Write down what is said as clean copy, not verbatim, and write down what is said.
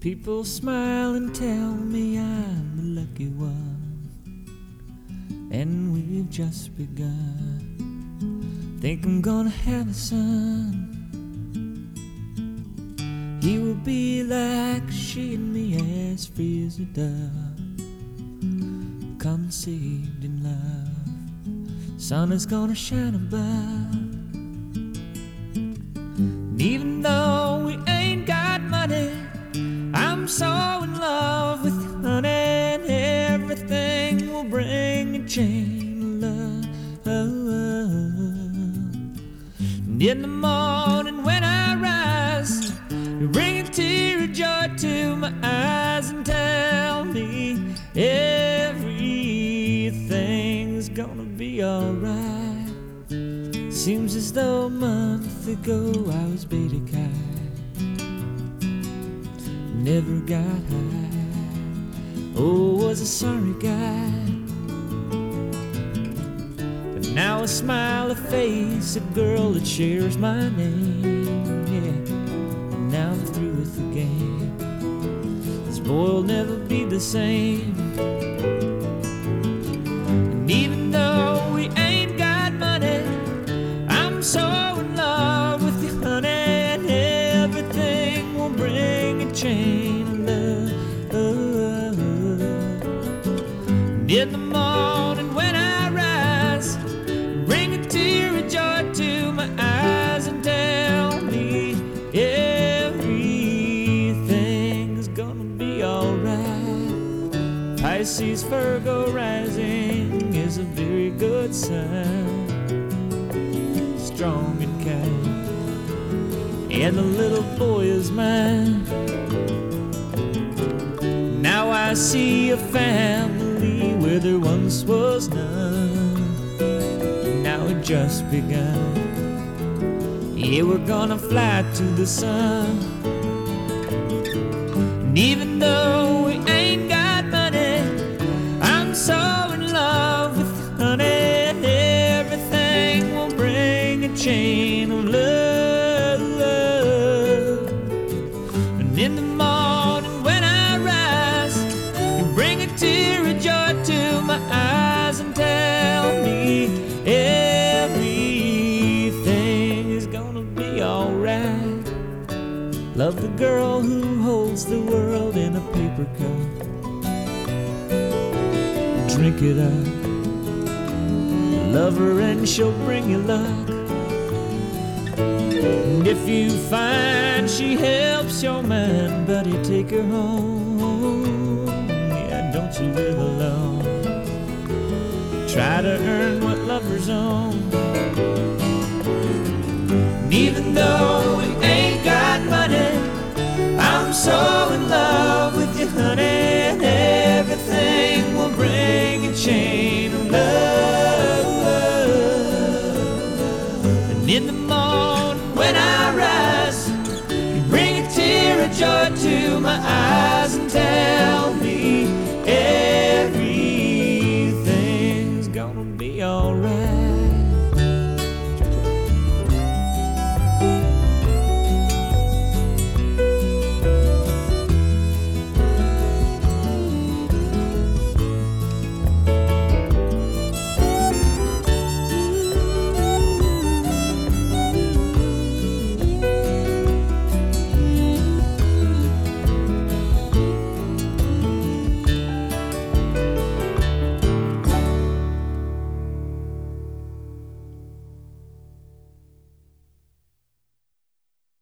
People smile and tell me I'm a lucky one, and we've just begun. Think I'm gonna have a son. He will be like she and me, as free as a dove, conceived in love. Sun is gonna shine above. And even though we ain't got money, I'm so in love with you, honey, and everything will bring a chain of love. And in the morning when I rise, you bring a tear of joy to my eyes and tell me everything's gonna be alright. Seems as though a month ago I was beta kite, never got high. Oh, was a sorry guy. But now I smile, a face, a girl that shares my name. Yeah, and now I'm through with the game. This boy will never be the same. And even though we ain't got money, I'm so in love with you, honey, and everything will bring a chain of love. And in the morning when I rise, bring a tear of joy to my eyes and tell me everything's gonna be alright. Pisces, Virgo rising is a very good sign, strong and kind, and the little boy is mine. Now I see a family where there once was none. Now it just begun. Yeah, we're gonna fly to the sun. And even though we ain't got money, I'm so in love with you, honey, and everything will bring a chain of love. And in the morning when I rise, you bring a tear of joy to my eyes and tell me everything is gonna be alright. Love the girl who holds the world in a paper cup. Drink it up. Love her and she'll bring you luck. And if you find she helps your mind, buddy, take her home. Yeah, don't you live alone. Try to earn what lovers own. And even though we ain't got money, I'm so in love with you, honey, and everything will bring a chain of love. And in the morning when I rise, you bring a tear of joy to my eyes and